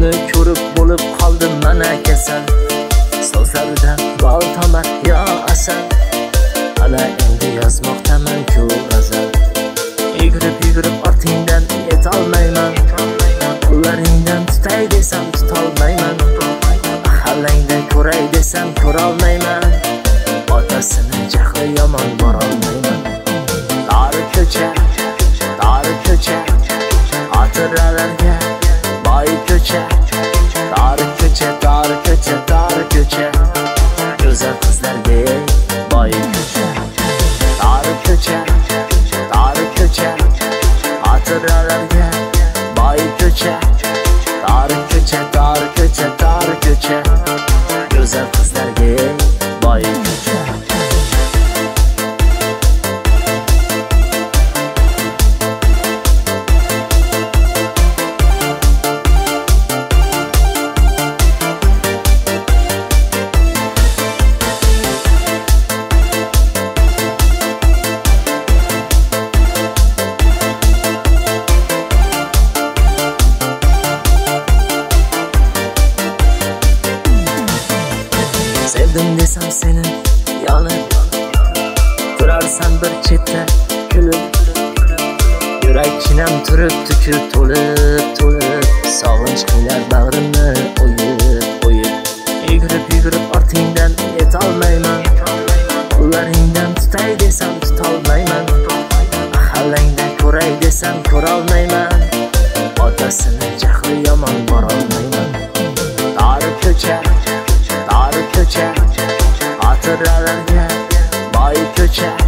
uni ko'rib bo'lib qoldim mana kasal. So'zlaridan bal tomar yo asal. Ana endi yozmoqdaman-ku g'azal. Yugurib ortingdan yetolmayman. Qo'llaringdan tutay desam tutolmayman. Mahallangdan ko'ray desam ko'rolmayman. Otasini jahli yomon borolmayman. Tari ko'cha xotiralarga boy ko'cha. Tari ko'cha go'zal qizlarga boy ko'cha. Tari ko'cha xotiralarga boy ko'cha. Tari ko'cha go'zal qizlarga boy ko'cha. Sevdim desam seni yonib, turarsan bir chetda kulib. Yurak chinam turib tukir to'lib. Sog'inch qilar bag'rimni o'yib. Yugurib ortingdan yetolmayman. Qo'llaringdan tutay desam tutolmayman. Mahallangdan ko'ray desam ko'rolmayman. Otasini jahli yomon borolmayman. Tari ko'cha xotiralarga boy ko'cha.